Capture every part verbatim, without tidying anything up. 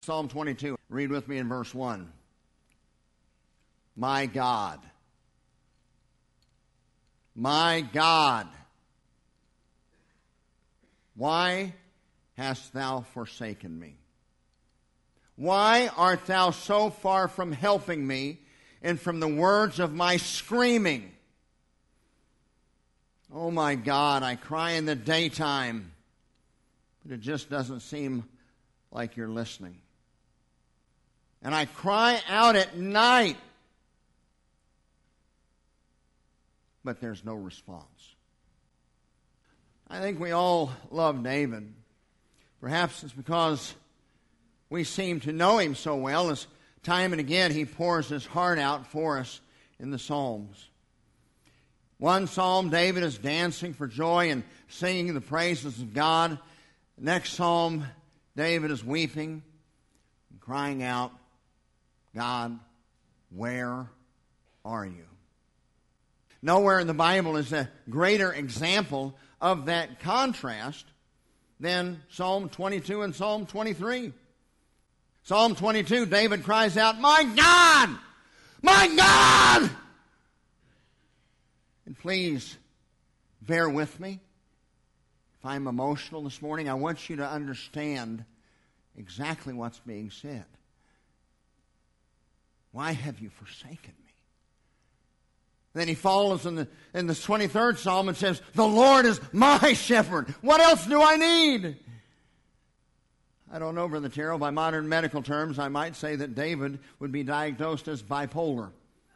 Psalm twenty-two, read with me in verse one. My God, my God, why hast thou forsaken me? Why art thou so far from helping me and from the words of my screaming? Oh my God, I cry in the daytime, but it just doesn't seem like you're listening. And I cry out at night, but there's no response. I think we all love David. Perhaps it's because we seem to know him so well, as time and again he pours his heart out for us in the Psalms. One psalm, David is dancing for joy and singing the praises of God. The next psalm, David is weeping and crying out, God, where are you? Nowhere in the Bible is a greater example of that contrast than Psalm twenty-two and Psalm twenty-three. Psalm twenty-two, David cries out, my God! My God! And please, bear with me. If I'm emotional this morning, I want you to understand exactly what's being said. Why have you forsaken me? Then he follows in the, in the twenty-third Psalm and says, the Lord is my shepherd. What else do I need? I don't know, Brother Terrell. By modern medical terms, I might say that David would be diagnosed as bipolar.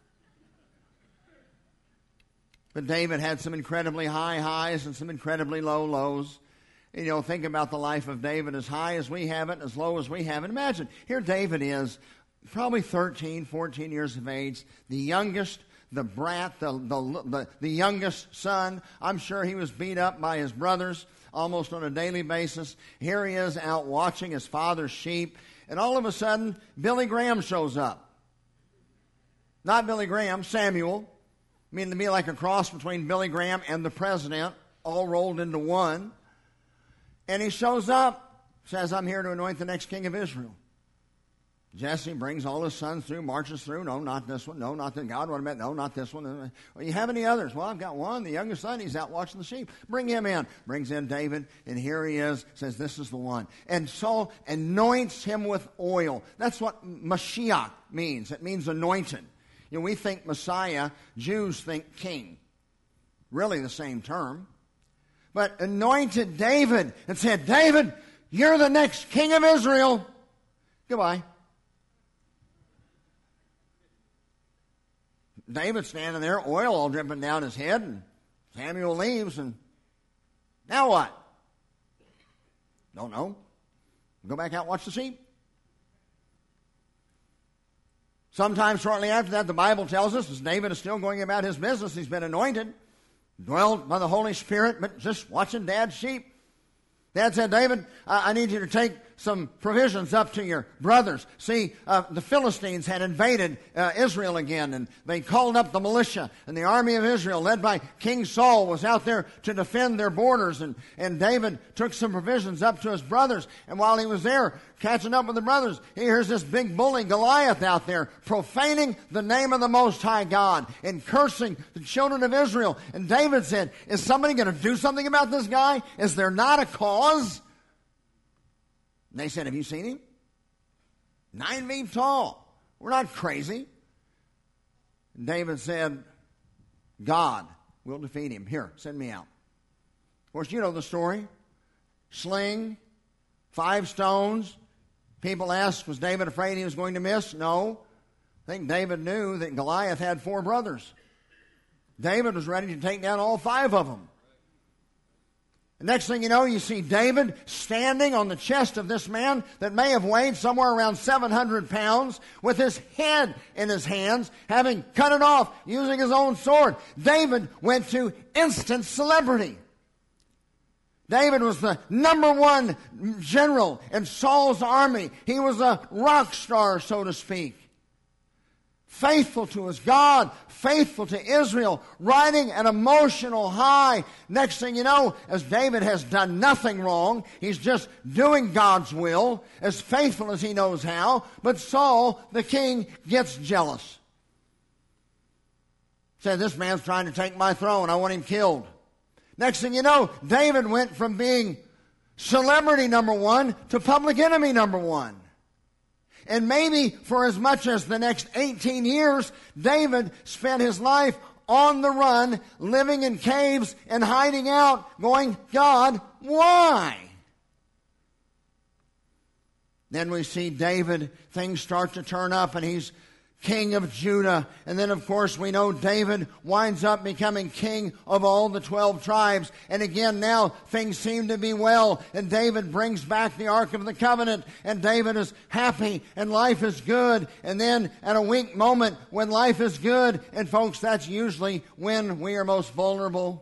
But David had some incredibly high highs and some incredibly low lows. You know, think about the life of David, as high as we have it, as low as we have it. Imagine, here David is, probably thirteen, fourteen years of age, the youngest, the brat, the, the, the, the youngest son. I'm sure he was beat up by his brothers almost on a daily basis. Here he is out watching his father's sheep, and all of a sudden, Billy Graham shows up. Not Billy Graham, Samuel. I mean, to be like a cross between Billy Graham and the president, all rolled into one. And he shows up, says, I'm here to anoint the next king of Israel. Jesse brings all his sons through, marches through. No, not this one. No, not this. God, what about? No, not this one. Well, you have any others? Well, I've got one. The youngest son, he's out watching the sheep. Bring him in. Brings in David, and here he is. Says, this is the one. And Saul anoints him with oil. That's what Mashiach means. It means anointed. You know, we think Messiah. Jews think king. Really the same term. But anointed David and said, David, you're the next king of Israel. Goodbye. David's standing there, oil all dripping down his head, and Samuel leaves, and now what? Don't know. Go back out and watch the sheep. Sometime shortly after that, the Bible tells us, as David is still going about his business, he's been anointed, dwelt by the Holy Spirit, but just watching Dad's sheep. Dad said, David, I need you to take some provisions up to your brothers. See, uh, the Philistines had invaded uh, Israel again, and they called up the militia, and the army of Israel, led by King Saul, was out there to defend their borders, and, and David took some provisions up to his brothers, and while he was there catching up with the brothers, he hears this big bully Goliath out there profaning the name of the Most High God and cursing the children of Israel. And David said, is somebody going to do something about this guy? Is there not a cause? And they said, have you seen him? Nine feet tall. We're not crazy. And David said, God will defeat him. Here, send me out. Of course, you know the story. Sling, five stones. People asked, was David afraid he was going to miss? No. I think David knew that Goliath had four brothers. David was ready to take down all five of them. The next thing you know, you see David standing on the chest of this man that may have weighed somewhere around seven hundred pounds with his head in his hands, having cut it off using his own sword. David went to instant celebrity. David was the number one general in Saul's army. He was a rock star, so to speak. faithful to his God, faithful to Israel, riding an emotional high. Next thing you know, as David has done nothing wrong, he's just doing God's will, as faithful as he knows how, but Saul, the king, gets jealous. Said, this man's trying to take my throne. I want him killed. Next thing you know, David went from being celebrity number one to public enemy number one. And maybe for as much as the next eighteen years, David spent his life on the run, living in caves and hiding out, going, God, why? Then we see David, things start to turn up, and he's king of Judah. And then, of course, we know David winds up becoming king of all the twelve tribes. And again, now things seem to be well. And David brings back the Ark of the Covenant. And David is happy and life is good. And then at a weak moment when life is good, and folks, that's usually when we are most vulnerable.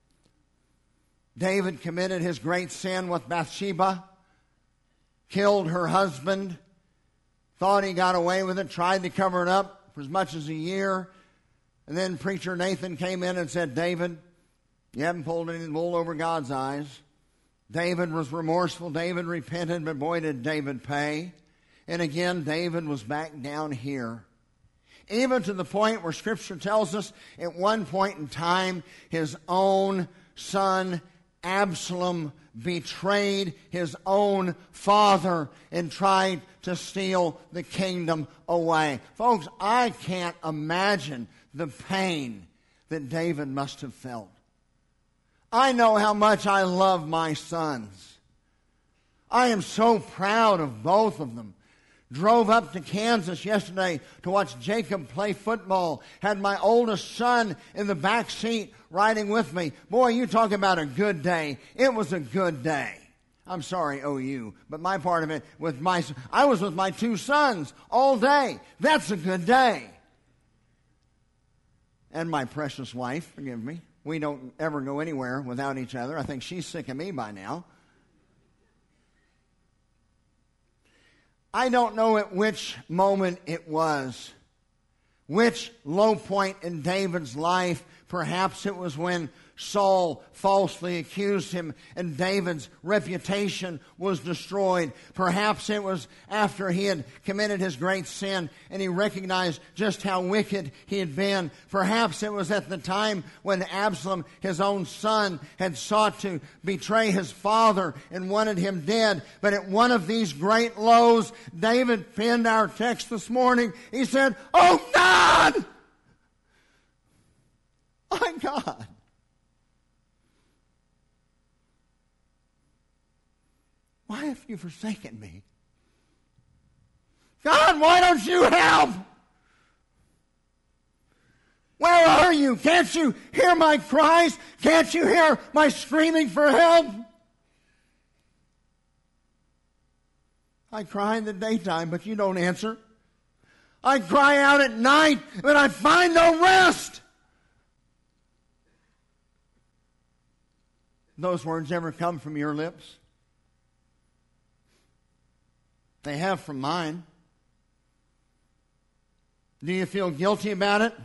David committed his great sin with Bathsheba, killed her husband, thought he got away with it, tried to cover it up for as much as a year. And then preacher Nathan came in and said, David, you haven't pulled any wool over God's eyes. David was remorseful. David repented, but boy, did David pay. And again, David was back down here. Even to the point where Scripture tells us at one point in time, his own son Absalom betrayed his own father and tried to steal the kingdom away. Folks, I can't imagine the pain that David must have felt. I know how much I love my sons. I am so proud of both of them. Drove up to Kansas yesterday to watch Jacob play football. Had my oldest son in the back seat riding with me. Boy, you talk about a good day. It was a good day. I'm sorry, O U, but my part of it with my, I was with my two sons all day. That's a good day. And my precious wife, forgive me. We don't ever go anywhere without each other. I think she's sick of me by now. I don't know at which moment it was, which low point in David's life. Perhaps it was when Saul falsely accused him and David's reputation was destroyed. Perhaps it was after he had committed his great sin and he recognized just how wicked he had been. Perhaps it was at the time when Absalom, his own son, had sought to betray his father and wanted him dead. But at one of these great lows, David penned our text this morning. He said, "Oh God! My God! Why have you forsaken me? God, why don't you help? Where are you? Can't you hear my cries? Can't you hear my screaming for help?" I cry in the daytime, but you don't answer. I cry out at night, but I find no rest. Those words ever come from your lips? They have from mine. Do you feel guilty about it?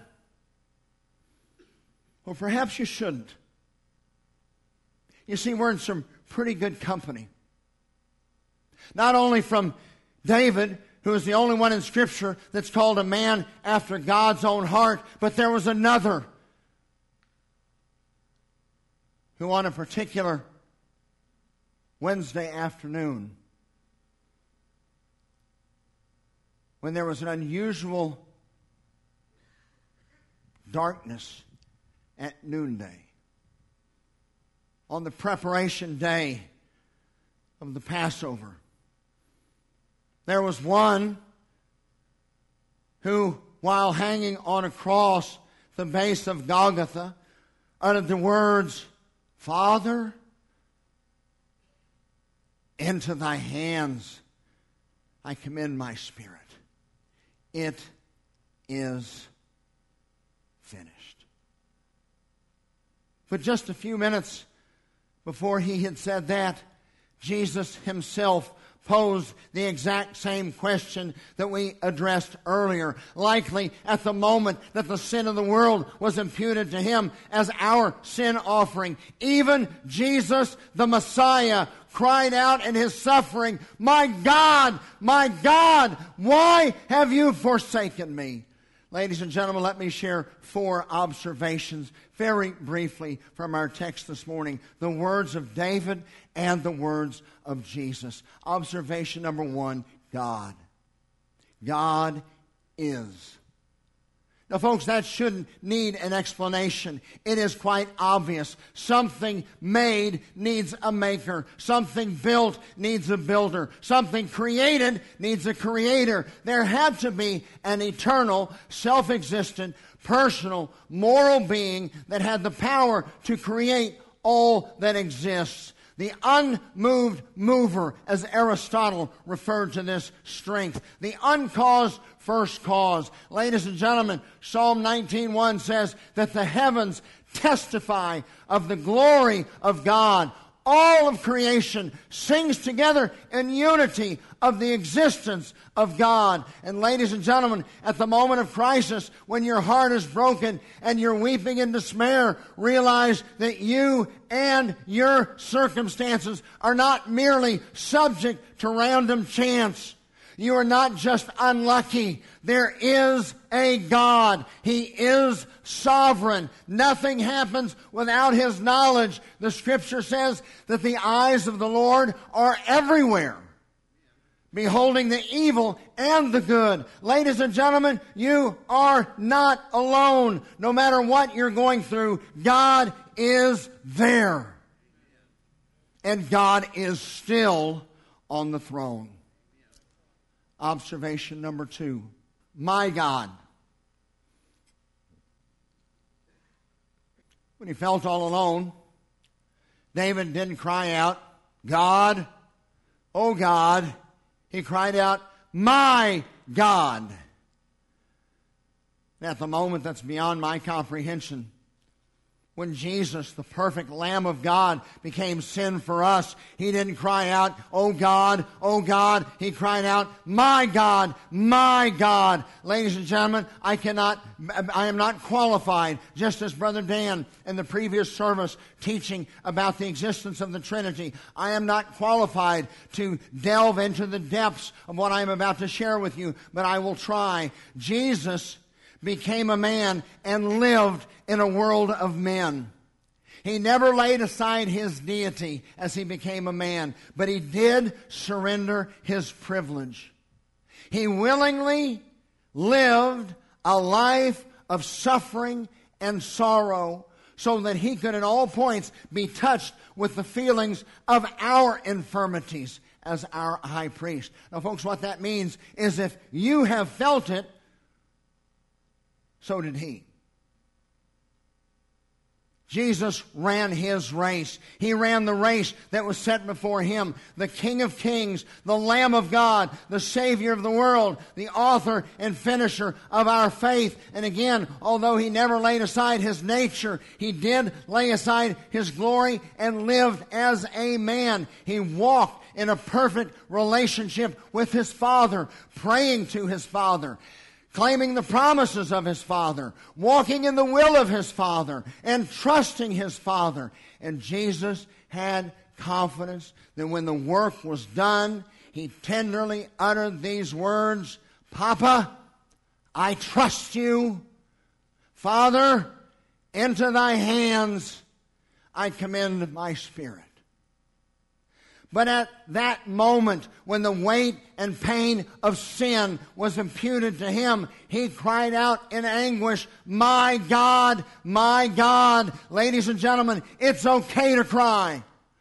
Well, perhaps you shouldn't. You see, we're in some pretty good company. Not only from David, who is the only one in Scripture that's called a man after God's own heart, but there was another who on a particular Wednesday afternoon, when there was an unusual darkness at noonday, on the preparation day of the Passover, there was one who, while hanging on a cross, the base of Golgotha, uttered the words, "Father, into thy hands I commend my spirit. It is finished." But just a few minutes before he had said that, Jesus himself posed the exact same question that we addressed earlier. Likely at the moment that the sin of the world was imputed to him as our sin offering, even Jesus the Messiah cried out in his suffering, "My God, my God, why have you forsaken me?" Ladies and gentlemen, let me share four observations very briefly from our text this morning. The words of David and the words of Jesus. Observation number one, God. God is. Now, folks, that shouldn't need an explanation. It is quite obvious. Something made needs a maker. Something built needs a builder. Something created needs a creator. There had to be an eternal, self-existent, personal, moral being that had the power to create all that exists. The unmoved mover, as Aristotle referred to this strength. The uncaused first cause. Ladies and gentlemen, Psalm nineteen one says that the heavens testify of the glory of God. All of creation sings together in unity of the existence of God. And ladies and gentlemen, at the moment of crisis, when your heart is broken and you're weeping in despair, realize that you and your circumstances are not merely subject to random chance. You are not just unlucky. There is a God. He is sovereign. Nothing happens without His knowledge. The Scripture says that the eyes of the Lord are everywhere, beholding the evil and the good. Ladies and gentlemen, you are not alone. No matter what you're going through, God is there. And God is still on the throne. Observation number two, my God. When he felt all alone, David didn't cry out, "God, oh God." He cried out, "My God." And at the moment that's beyond my comprehension, when Jesus, the perfect Lamb of God, became sin for us, He didn't cry out, "Oh God, oh God." He cried out, "My God, my God." Ladies and gentlemen, I cannot, I am not qualified, just as Brother Dan in the previous service teaching about the existence of the Trinity, I am not qualified to delve into the depths of what I am about to share with you, but I will try. Jesus became a man and lived in a world of men. He never laid aside his deity as he became a man, but he did surrender his privilege. He willingly lived a life of suffering and sorrow so that he could at all points be touched with the feelings of our infirmities as our high priest. Now, folks, what that means is if you have felt it, so did he. Jesus ran his race. He ran the race that was set before him. The King of Kings, the Lamb of God, the Savior of the world, the author and finisher of our faith. And again, although he never laid aside his nature, he did lay aside his glory and lived as a man. He walked in a perfect relationship with his Father, praying to his Father, claiming the promises of his Father, walking in the will of his Father, and trusting his Father. And Jesus had confidence that when the work was done, he tenderly uttered these words, "Papa, I trust you. Father, into thy hands I commend my spirit." But at that moment, when the weight and pain of sin was imputed to him, he cried out in anguish, "My God, my God." Ladies and gentlemen, it's okay to cry.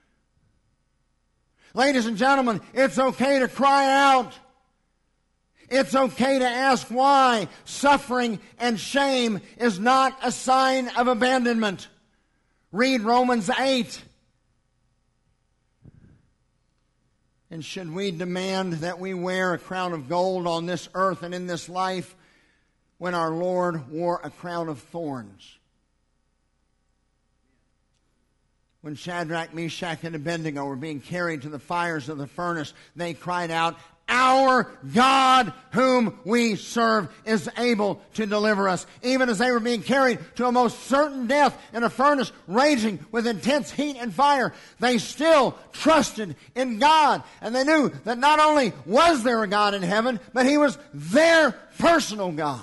Ladies and gentlemen, it's okay to cry out. It's okay to ask why. Suffering and shame is not a sign of abandonment. Read Romans eight. And should we demand that we wear a crown of gold on this earth and in this life when our Lord wore a crown of thorns? When Shadrach, Meshach, and Abednego were being carried to the fires of the furnace, they cried out, "Our God whom we serve is able to deliver us." Even as they were being carried to a most certain death in a furnace raging with intense heat and fire, they still trusted in God. And they knew that not only was there a God in heaven, but He was their personal God.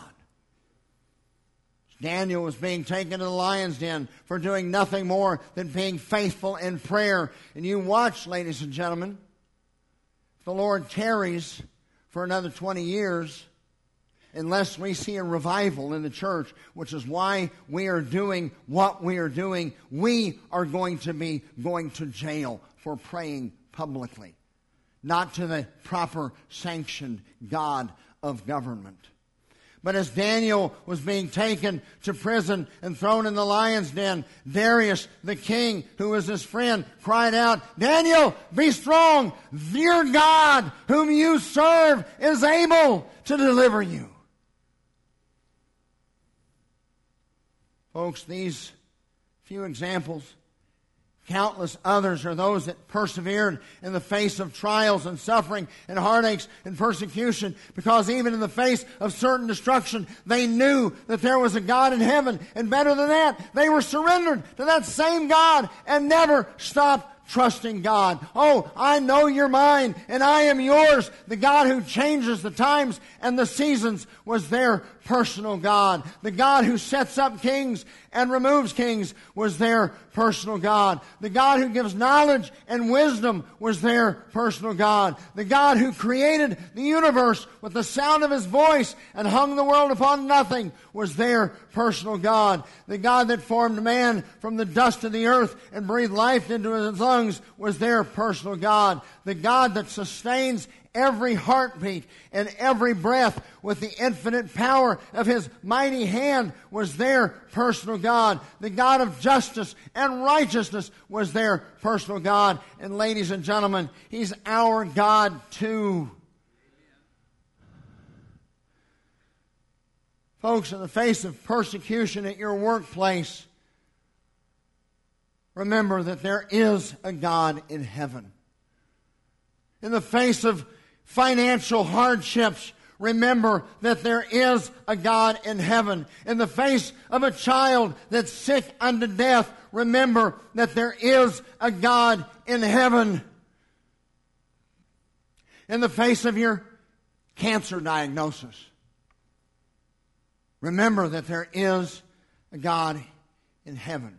Daniel was being taken to the lion's den for doing nothing more than being faithful in prayer. And you watch, ladies and gentlemen, if the Lord tarries for another twenty years, unless we see a revival in the church, which is why we are doing what we are doing, we are going to be going to jail for praying publicly, not to the proper sanctioned God of government. But as Daniel was being taken to prison and thrown in the lion's den, Darius, the king, who was his friend, cried out, "Daniel, be strong. Your God, whom you serve, is able to deliver you." Folks, these few examples, countless others, are those that persevered in the face of trials and suffering and heartaches and persecution, because even in the face of certain destruction, they knew that there was a God in heaven. And better than that, they were surrendered to that same God and never stopped trusting God. "Oh, I know you're mine and I am yours." The God who changes the times and the seasons was their personal God. The God who sets up kings and removes kings was their personal God. The God who gives knowledge and wisdom was their personal God. The God who created the universe with the sound of His voice and hung the world upon nothing was their personal God. The God that formed man from the dust of the earth and breathed life into his lungs was their personal God. The God that sustains every heartbeat and every breath with the infinite power of His mighty hand was their personal God. The God of justice and righteousness was their personal God. And ladies and gentlemen, He's our God too. Folks, in the face of persecution at your workplace, remember that there is a God in heaven. In the face of financial hardships, remember that there is a God in heaven. In the face of a child that's sick unto death, remember that there is a God in heaven. In the face of your cancer diagnosis, remember that there is a God in heaven.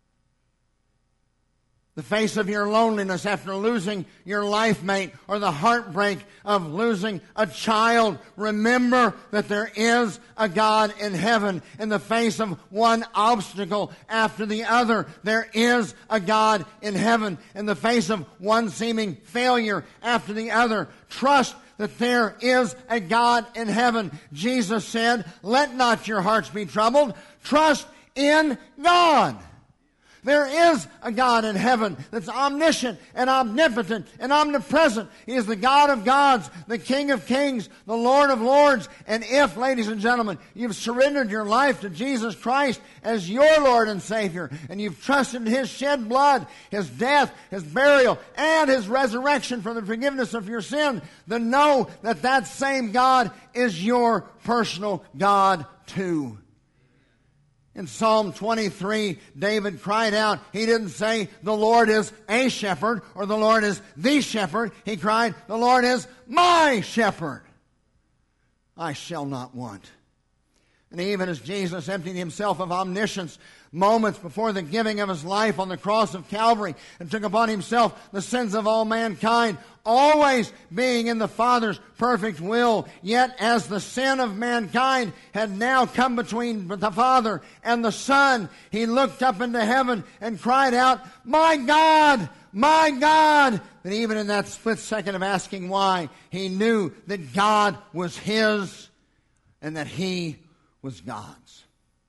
The face of your loneliness after losing your life mate, or the heartbreak of losing a child, remember that there is a God in heaven. In the face of one obstacle after the other, there is a God in heaven. In the face of one seeming failure after the other, trust that there is a God in heaven. Jesus said, "Let not your hearts be troubled. Trust in God." There is a God in heaven that's omniscient and omnipotent and omnipresent. He is the God of gods, the King of kings, the Lord of lords. And if, ladies and gentlemen, you've surrendered your life to Jesus Christ as your Lord and Savior, and you've trusted in His shed blood, His death, His burial, and His resurrection for the forgiveness of your sin, then know that that same God is your personal God too. In Psalm twenty-three, David cried out. He didn't say, "The Lord is a shepherd," or "The Lord is the shepherd." He cried, "The Lord is my shepherd. I shall not want." And even as Jesus emptied Himself of omniscience moments before the giving of His life on the cross of Calvary and took upon Himself the sins of all mankind, always being in the Father's perfect will, yet as the sin of mankind had now come between the Father and the Son, He looked up into heaven and cried out, "My God, my God." And even in that split second of asking why, He knew that God was His and that He was God's.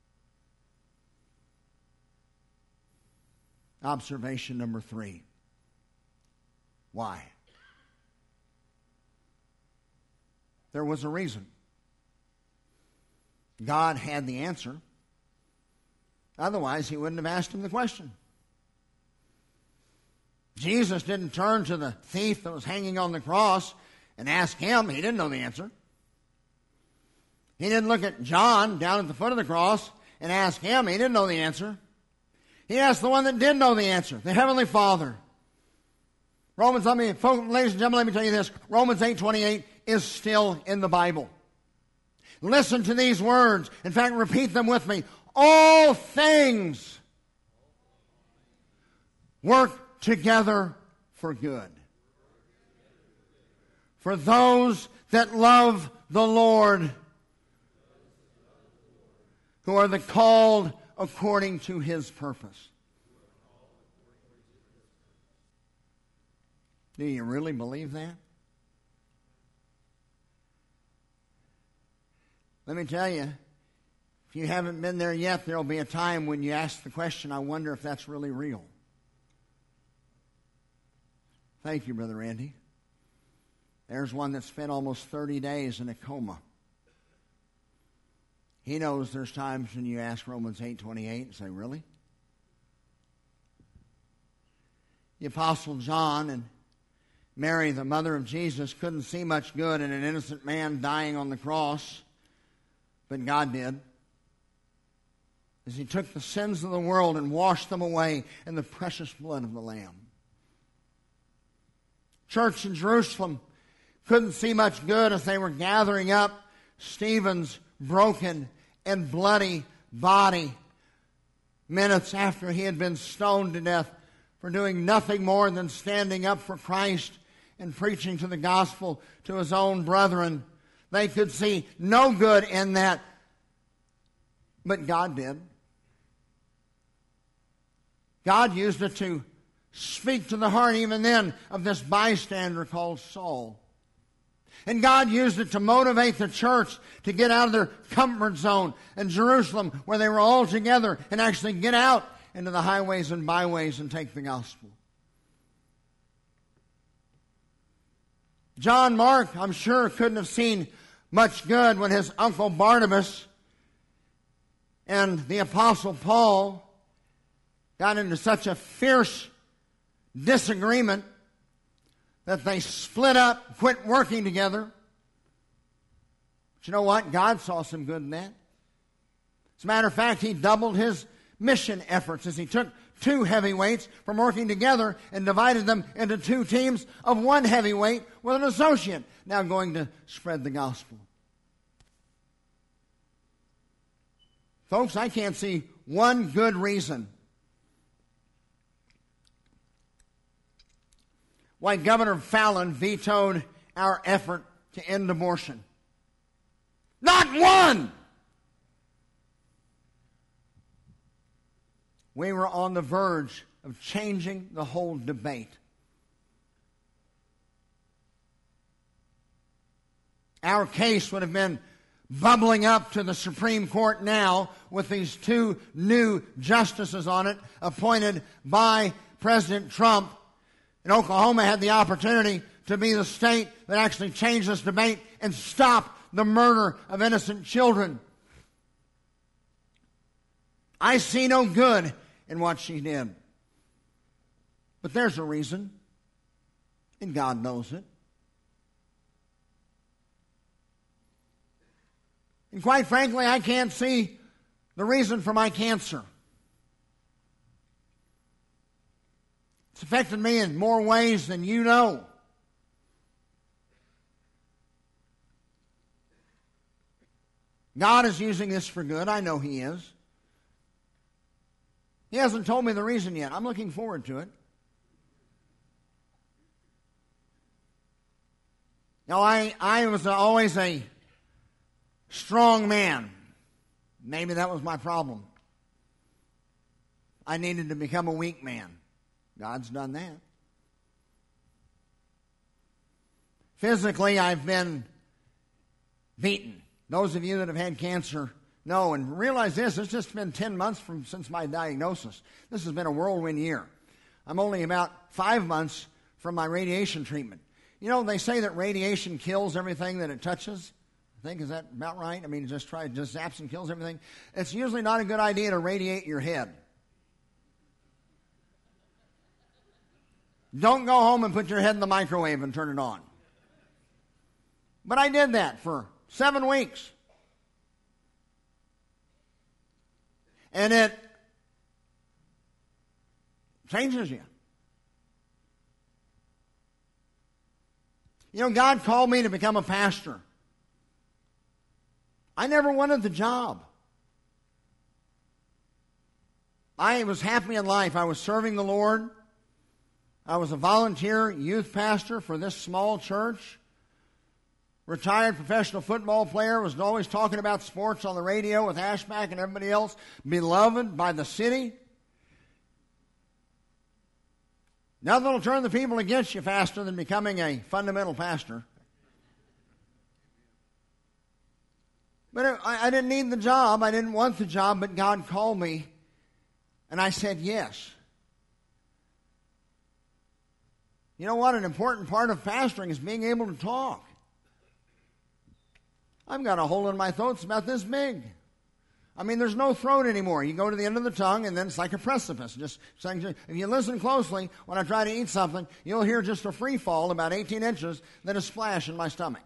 Observation number three. Why? There was a reason. God had the answer. Otherwise, He wouldn't have asked him the question. Jesus didn't turn to the thief that was hanging on the cross and ask him. He didn't know the answer. He didn't look at John down at the foot of the cross and ask him. He didn't know the answer. He asked the one that did know the answer, the Heavenly Father. Romans, let me, folks, ladies and gentlemen, let me tell you this. Romans eight twenty-eight is still in the Bible. Listen to these words. In fact, repeat them with me. All things work together for good, for those that love the Lord, who are the called according to His purpose. Do you really believe that? Let me tell you, if you haven't been there yet, there will be a time when you ask the question, I wonder if that's really real. Thank you, Brother Randy. There's one that spent almost thirty days in a coma. He knows there's times when you ask Romans eight twenty-eight and say, really? The Apostle John and Mary, the mother of Jesus, couldn't see much good in an innocent man dying on the cross, but God did. As He took the sins of the world and washed them away in the precious blood of the Lamb. Church in Jerusalem couldn't see much good as they were gathering up Stephen's broken and bloody body minutes after he had been stoned to death for doing nothing more than standing up for Christ and preaching to the gospel to his own brethren. They could see no good in that, but God did. God used it to speak to the heart even then of this bystander called Saul. And God used it to motivate the church to get out of their comfort zone in Jerusalem where they were all together and actually get out into the highways and byways and take the gospel. John Mark, I'm sure, couldn't have seen much good when his uncle Barnabas and the Apostle Paul got into such a fierce disagreement that they split up, quit working together. But you know what? God saw some good in that. As a matter of fact, He doubled His mission efforts as He took two heavyweights from working together and divided them into two teams of one heavyweight with an associate now going to spread the gospel. Folks, I can't see one good reason why Governor Fallon vetoed our effort to end abortion. Not one! We were on the verge of changing the whole debate. Our case would have been bubbling up to the Supreme Court now with these two new justices on it appointed by President Trump. And Oklahoma had the opportunity to be the state that actually changed this debate and stop the murder of innocent children. I see no good in what she did. But there's a reason, and God knows it. And quite frankly, I can't see the reason for my cancer. It's affected me in more ways than you know. God is using this for good. I know He is. He hasn't told me the reason yet. I'm looking forward to it. Now, I, I was always a strong man. Maybe that was my problem. I needed to become a weak man. God's done that. Physically, I've been beaten. Those of you that have had cancer know and realize this. It's just been ten months from since my diagnosis. This has been a whirlwind year. I'm only about five months from my radiation treatment. You know, they say that radiation kills everything that it touches. I think, is that about right? I mean, just try, it just zaps and kills everything. It's usually not a good idea to radiate your head. Don't go home and put your head in the microwave and turn it on. But I did that for seven weeks. And it changes you. You know, God called me to become a pastor. I never wanted the job. I was happy in life. I was serving the Lord. I was a volunteer youth pastor for this small church. Retired professional football player, was always talking about sports on the radio with Ashback and everybody else. Beloved by the city. Nothing will turn the people against you faster than becoming a fundamental pastor. But I, I didn't need the job. I didn't want the job, but God called me, and I said yes. You know what? An important part of pastoring is being able to talk. I've got a hole in my throat. It's about this big. I mean, there's no throat anymore. You go to the end of the tongue, and then it's like a precipice. Just if you listen closely, when I try to eat something, you'll hear just a free fall about eighteen inches, then a splash in my stomach.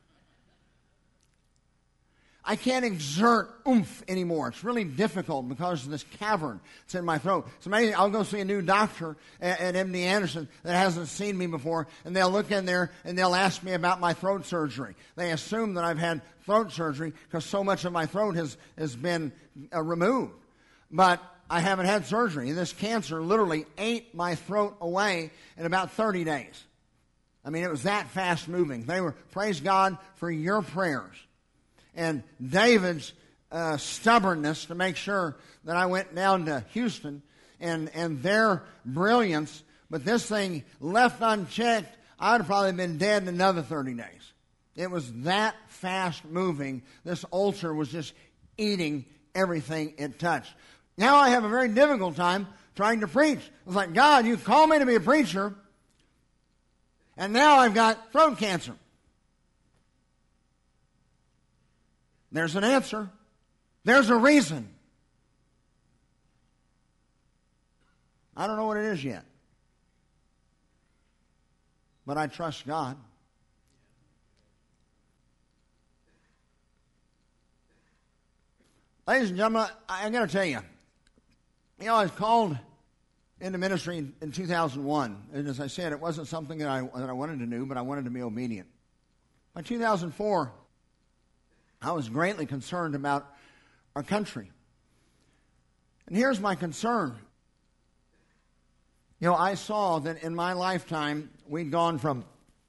I can't exert oomph anymore. It's really difficult because of this cavern that's in my throat. It's amazing. I'll go see a new doctor at, at M D Anderson that hasn't seen me before, and they'll look in there and they'll ask me about my throat surgery. They assume that I've had throat surgery because so much of my throat has, has been uh, removed. But I haven't had surgery. This cancer literally ate my throat away in about thirty days. I mean, it was that fast moving. They were, praise God for your prayers. And David's uh, stubbornness to make sure that I went down to Houston and, and their brilliance. But this thing left unchecked, I would have probably been dead in another thirty days. It was that fast moving. This ulcer was just eating everything it touched. Now I have a very difficult time trying to preach. It's like, God, you called me to be a preacher, and now I've got throat cancer. There's an answer. There's a reason. I don't know what it is yet. But I trust God. Ladies and gentlemen, I, I got to tell you, you know, I was called into ministry in, in two thousand one. And as I said, it wasn't something that I, that I wanted to do, but I wanted to be obedient. By two thousand four, I was greatly concerned about our country. And here's my concern. You know, I saw that in my lifetime, we'd gone from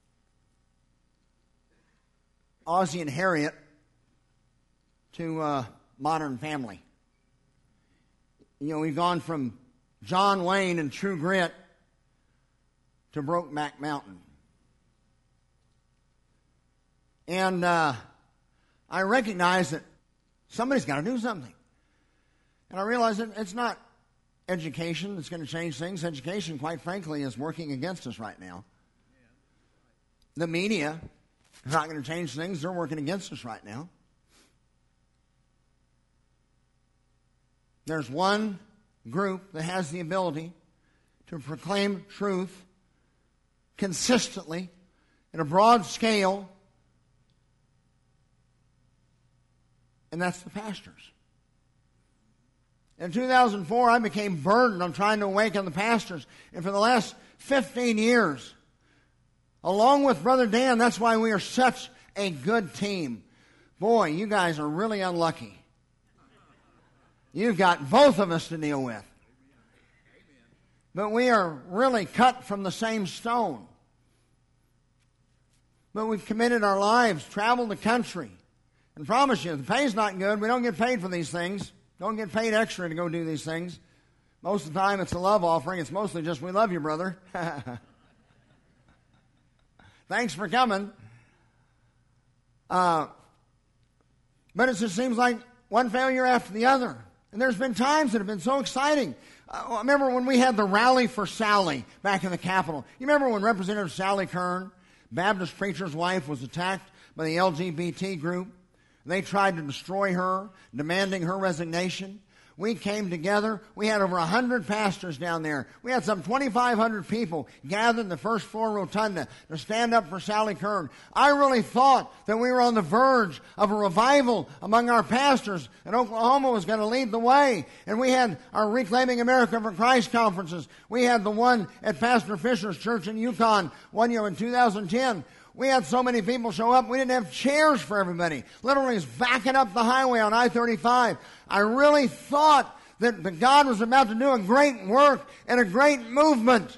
Ozzie and Harriet to uh, Modern Family. You know, we've gone from John Wayne and True Grit to Brokeback Mountain. And uh, I recognize that somebody's got to do something. And I realize that it's not education that's going to change things. Education, quite frankly, is working against us right now. The media is not going to change things. They're working against us right now. There's one group that has the ability to proclaim truth consistently at a broad scale, and that's the pastors. In two thousand four, I became burdened on trying to awaken the pastors. And for the last fifteen years, along with Brother Dan, that's why we are such a good team. Boy, you guys are really unlucky. You've got both of us to deal with. But we are really cut from the same stone. But we've committed our lives, traveled the country. And promise you, the pay's not good. We don't get paid for these things. Don't get paid extra to go do these things. Most of the time it's a love offering. It's mostly just, we love you, brother. Thanks for coming. Uh, but it just seems like one failure after the other. And there's been times that have been so exciting. Uh, I remember when we had the Rally for Sally back in the Capitol. You remember when Representative Sally Kern, Baptist preacher's wife, was attacked by the L G B T group? They tried to destroy her, demanding her resignation. We came together. We had over one hundred pastors down there. We had some twenty-five hundred people gathered in the first floor rotunda to stand up for Sally Kern. I really thought that we were on the verge of a revival among our pastors, and Oklahoma was going to lead the way. And we had our Reclaiming America for Christ conferences. We had the one at Pastor Fisher's church in Yukon one year in two thousand ten. We had so many people show up, we didn't have chairs for everybody. Literally was backing up the highway on I thirty-five. I really thought that, that God was about to do a great work and a great movement.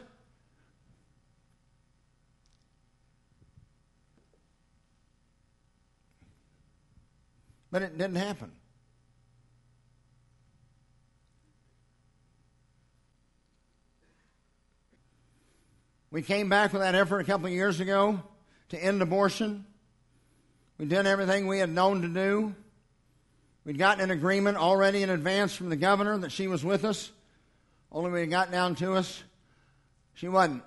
But it didn't happen. We came back with that effort a couple of years ago to end abortion. We did everything we had known to do. We'd gotten an agreement already in advance from the governor that she was with us. Only when it got down to us, she wasn't.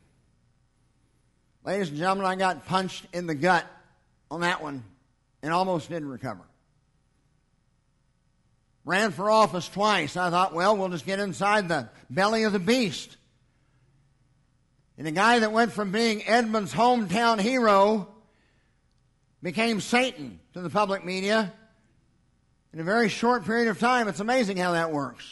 Ladies and gentlemen, I got punched in the gut on that one and almost didn't recover. Ran for office twice. I thought, well, we'll just get inside the belly of the beast. And the guy that went from being Edmund's hometown hero became Satan to the public media in a very short period of time. It's amazing how that works.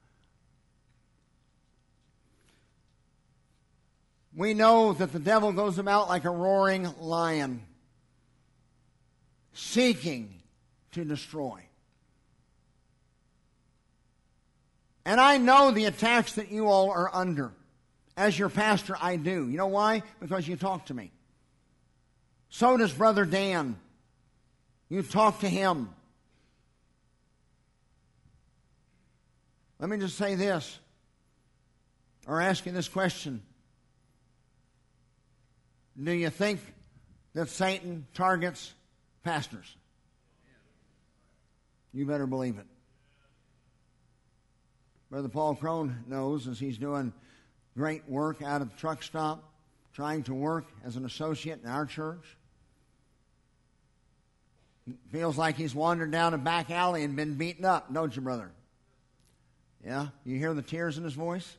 We know that the devil goes about like a roaring lion, seeking to destroy. And I know the attacks that you all are under. As your pastor, I do. You know why? Because you talk to me. So does Brother Dan. You talk to him. Let me just say this, or ask you this question. Do you think that Satan targets pastors? You better believe it. Brother Paul Crone knows, as he's doing great work out of the truck stop, trying to work as an associate in our church. He feels like he's wandered down a back alley and been beaten up, don't you, brother? Yeah? You hear the tears in his voice?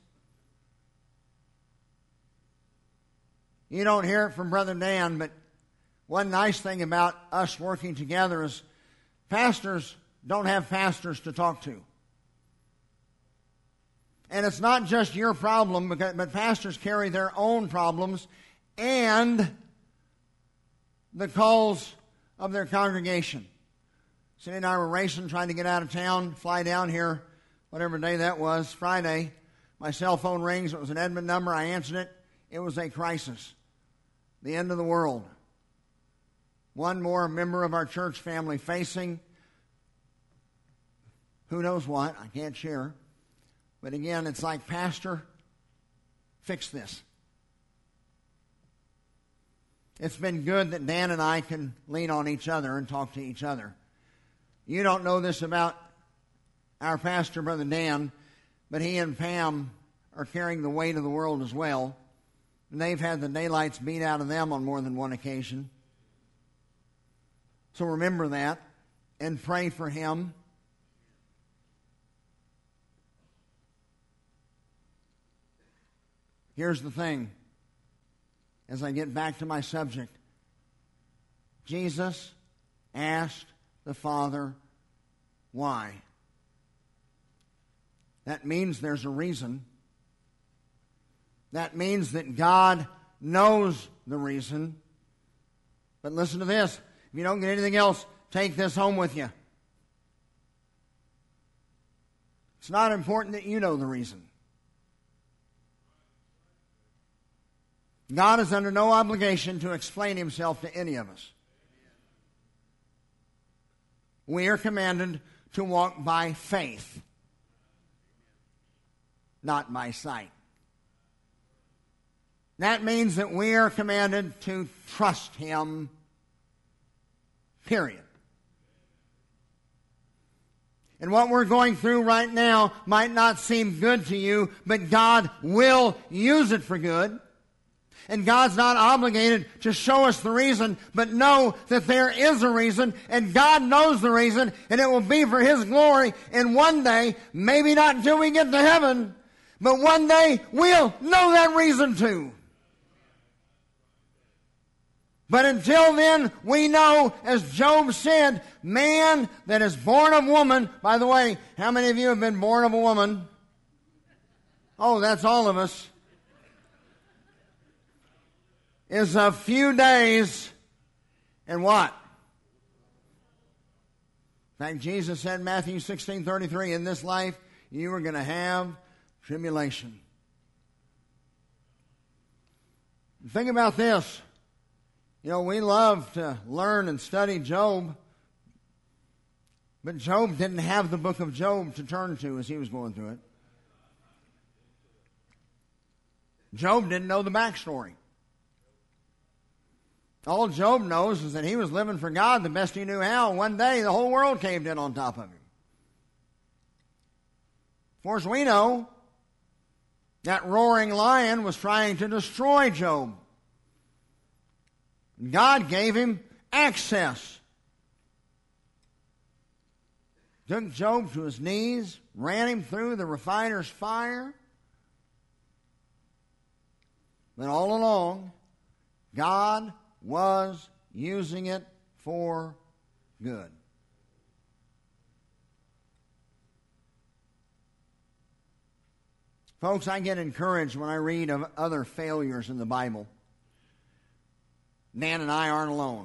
You don't hear it from Brother Dan, but one nice thing about us working together is pastors don't have pastors to talk to. And it's not just your problem, but pastors carry their own problems and the calls of their congregation. Cindy and I were racing, trying to get out of town, fly down here, whatever day that was, Friday. My cell phone rings. It was an Edmund number. I answered it. It was a crisis. The end of the world. One more member of our church family facing who knows what. I can't share. But again, it's like, Pastor, fix this. It's been good that Dan and I can lean on each other and talk to each other. You don't know this about our pastor, Brother Dan, but he and Pam are carrying the weight of the world as well. And they've had the daylights beat out of them on more than one occasion. So remember that and pray for him. Here's the thing, as I get back to my subject. Jesus asked the Father, why? That means there's a reason. That means that God knows the reason. But listen to this. If you don't get anything else, take this home with you. It's not important that you know the reason. God is under no obligation to explain himself to any of us. We are commanded to walk by faith, not by sight. That means that we are commanded to trust him, period. And what we're going through right now might not seem good to you, but God will use it for good. And God's not obligated to show us the reason, but know that there is a reason, and God knows the reason, and it will be for His glory. And one day, maybe not until we get to heaven, but one day we'll know that reason too. But until then, we know, as Job said, man that is born of woman. By the way, how many of you have been born of a woman? Oh, that's all of us. Is a few days and what? In fact, Jesus said in Matthew sixteen thirty-three, in this life you are going to have tribulation. Think about this. You know, we love to learn and study Job, but Job didn't have the book of Job to turn to as he was going through it. Job didn't know the backstory. All Job knows is that he was living for God the best he knew how. One day the whole world caved in on top of him. Of course, we know that roaring lion was trying to destroy Job. God gave him access. Took Job to his knees, ran him through the refiner's fire. But all along, God was using it for good. Folks, I get encouraged when I read of other failures in the Bible. Dan and I aren't alone.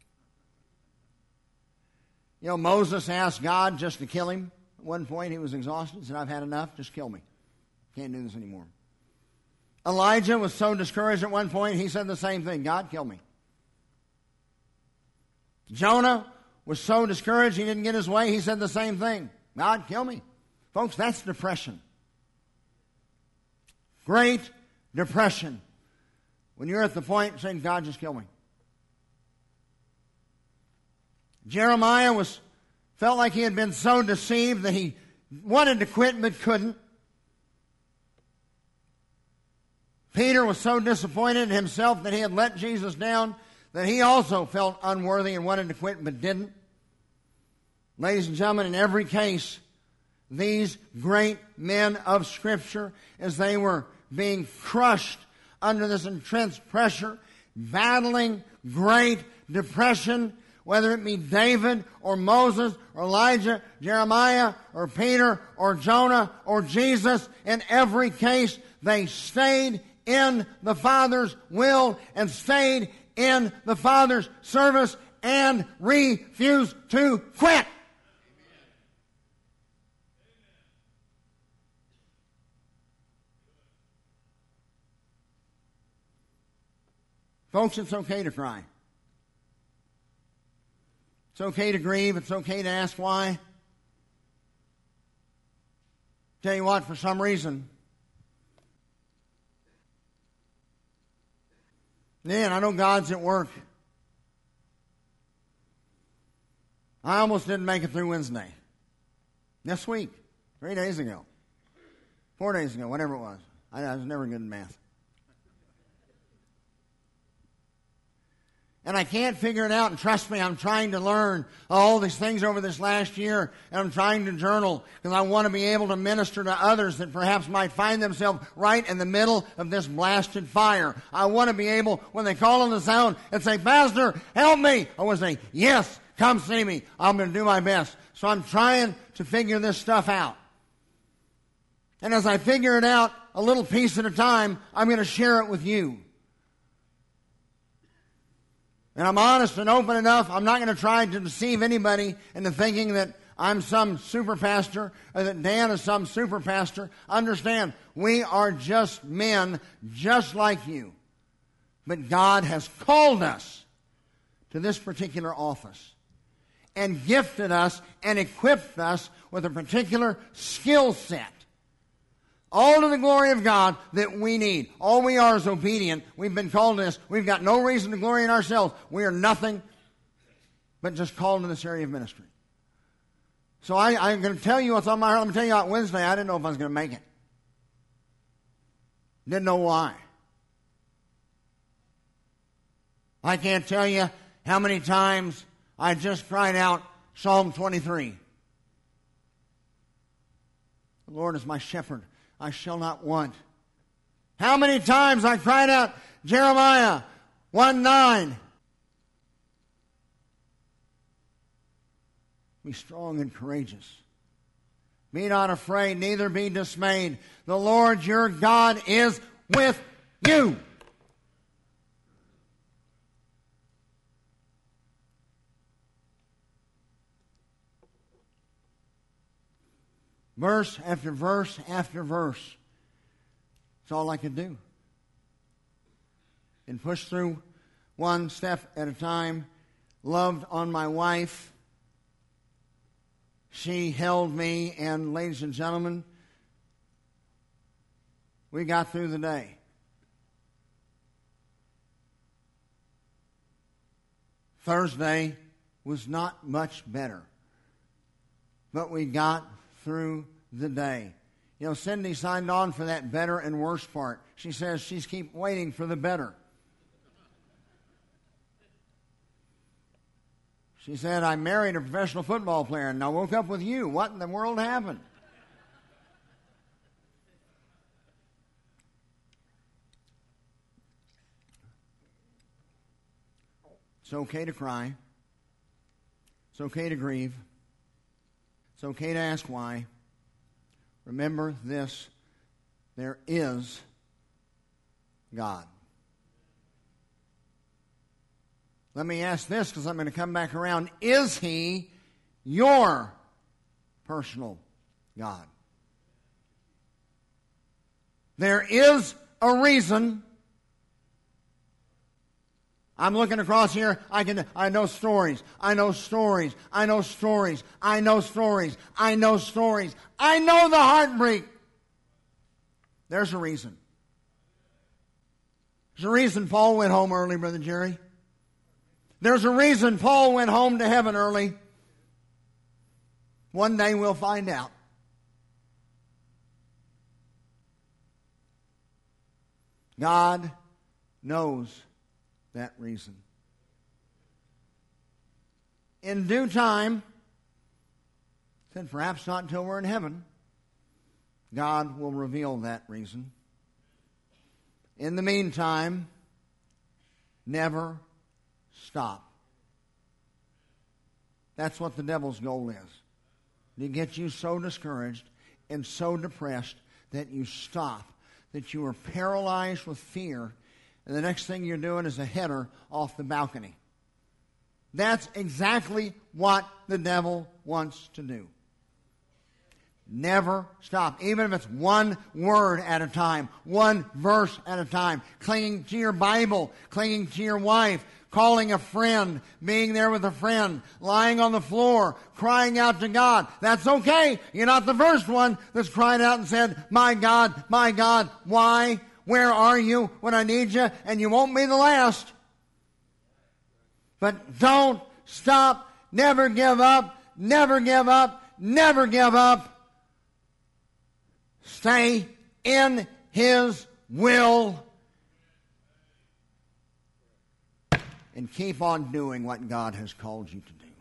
You know, Moses asked God just to kill him. At one point, he was exhausted. He said, I've had enough. Just kill me. Can't do this anymore. Elijah was so discouraged at one point, he said the same thing. God, kill me. Jonah was so discouraged he didn't get his way, he said the same thing. God, kill me. Folks, that's depression. Great depression. When you're at the point saying, God, just kill me. Jeremiah was felt like he had been so deceived that he wanted to quit but couldn't. Peter was so disappointed in himself that he had let Jesus down that he also felt unworthy and wanted to quit but didn't. Ladies and gentlemen, in every case, these great men of Scripture, as they were being crushed under this intense pressure, battling great depression, whether it be David or Moses or Elijah, Jeremiah or Peter or Jonah or Jesus, in every case they stayed in the Father's will and stayed in the Father's service and refused to quit. Folks, it's okay to cry. It's okay to grieve. It's okay to ask why. Tell you what, for some reason, man, I know God's at work. I almost didn't make it through Wednesday. This week, three days ago, four days ago, whatever it was. I, I was never good at math. And I can't figure it out, and trust me, I'm trying to learn all these things over this last year, and I'm trying to journal, because I want to be able to minister to others that perhaps might find themselves right in the middle of this blasted fire. I want to be able, when they call on the sound and say, Pastor, help me, I want to say, yes, come see me. I'm going to do my best. So I'm trying to figure this stuff out. And as I figure it out, a little piece at a time, I'm going to share it with you. And I'm honest and open enough. I'm not going to try to deceive anybody into thinking that I'm some super pastor or that Dan is some super pastor. Understand, we are just men just like you. But God has called us to this particular office and gifted us and equipped us with a particular skill set. All to the glory of God that we need. All we are is obedient. We've been called to this. We've got no reason to glory in ourselves. We are nothing but just called to this area of ministry. So I, I'm going to tell you what's on my heart. I'm going to tell you on Wednesday, I didn't know if I was going to make it. Didn't know why. I can't tell you how many times I just cried out Psalm twenty-three. The Lord is my shepherd, I shall not want. How many times I cried out Jeremiah one nine. Be strong and courageous. Be not afraid, neither be dismayed. The Lord your God is with you. Verse after verse after verse. That's all I could do. And push through one step at a time. Loved on my wife. She held me, and ladies and gentlemen, we got through the day. Thursday was not much better, but we got through the day. You know, Cindy signed on for that better and worse part. She says she's keep waiting for the better. She said, I married a professional football player and I woke up with you. What in the world happened? It's okay to cry. It's okay to grieve. It's okay to ask why. Remember this, there is God. Let me ask this because I'm going to come back around. Is He your personal God? There is a reason. I'm looking across here. I can. I know stories. I know stories. I know stories. I know stories. I know stories. I know the heartbreak. There's a reason. There's a reason Paul went home early, Brother Jerry. There's a reason Paul went home to heaven early. One day we'll find out. God knows that reason. In due time, said perhaps not until we're in heaven, God will reveal that reason. In the meantime, never stop. That's what the devil's goal is. To get you so discouraged and so depressed that you stop, that you are paralyzed with fear, and the next thing you're doing is a header off the balcony. That's exactly what the devil wants to do. Never stop. Even if it's one word at a time, one verse at a time, clinging to your Bible, clinging to your wife, calling a friend, being there with a friend, lying on the floor, crying out to God. That's okay. You're not the first one that's cried out and said, my God, my God, why? Where are you when I need you? And you won't be the last. But don't stop. Never give up. Never give up. Never give up. Stay in His will and keep on doing what God has called you to do.